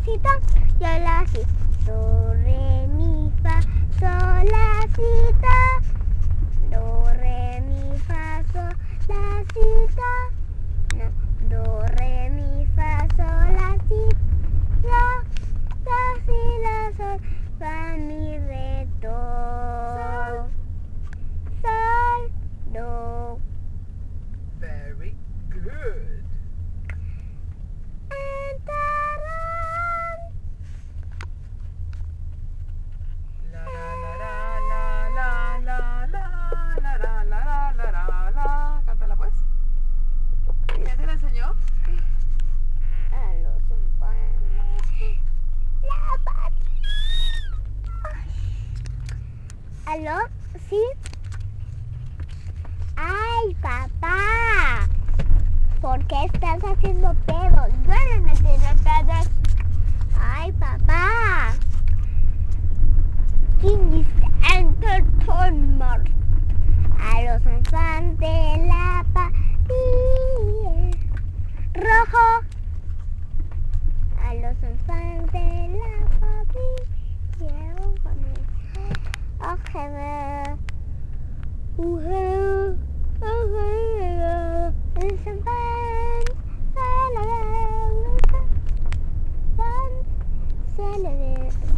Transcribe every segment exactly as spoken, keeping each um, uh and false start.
solacito, yo la si. Do, re, mi, fa, sol, la, si, ta. Do, re, mi, fa, sol, la, si, ta. No, do, re, mi, fa, sol, la, si, la, la, si, la, sol, fa, mi, re, do. Sol. Sol, do. Very good. And tarán. La la la la la la la la la la la la la la. Cántala pues. ¿Quién te la enseñó? A los infantes. La patita. ¿Aló? ¿Sí? Ay, papá. ¿Por qué estás haciendo pedos? Yo no me tiro pedos. Ay, papá. ¿Quién dice entertainment? A los infantes la patilla. Rojo. A los infantes la patilla. Ojalá. Ujú. Ujú. Los infantes se le ve. Se le ve.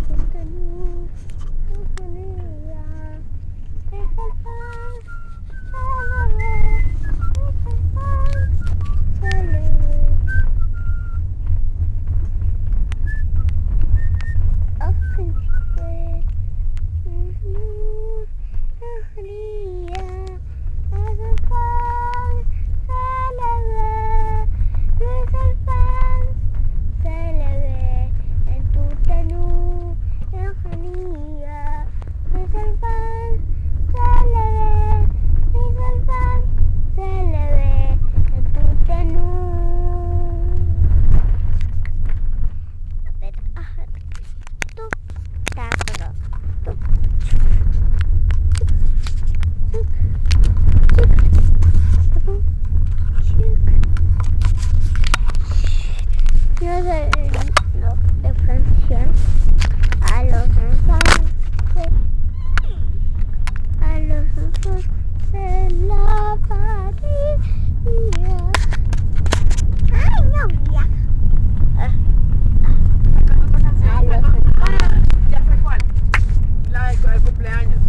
Yo soy lo de Francia. A los infantes, a los infantes la patilla. Ay, no, ya. A los infantes. Ya sé cuál. La del del cumpleaños.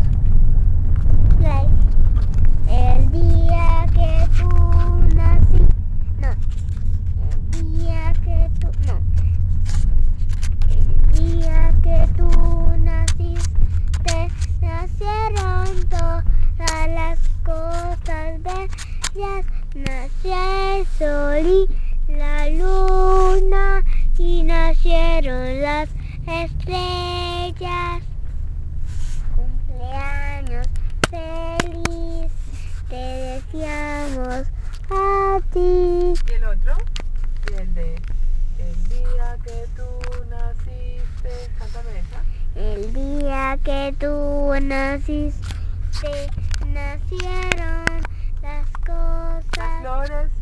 El día que tú naciste, no, el día que tú, no, el día que tú naciste, nacieron todas las cosas bellas, nació el sol y la luna y nacieron las estrellas. Cumpleaños feliz te deseamos a ti. ¿Y el otro? Y el de el día que tú naciste. Cántame esa. El día que tú naciste, nacieron las cosas. Las flores.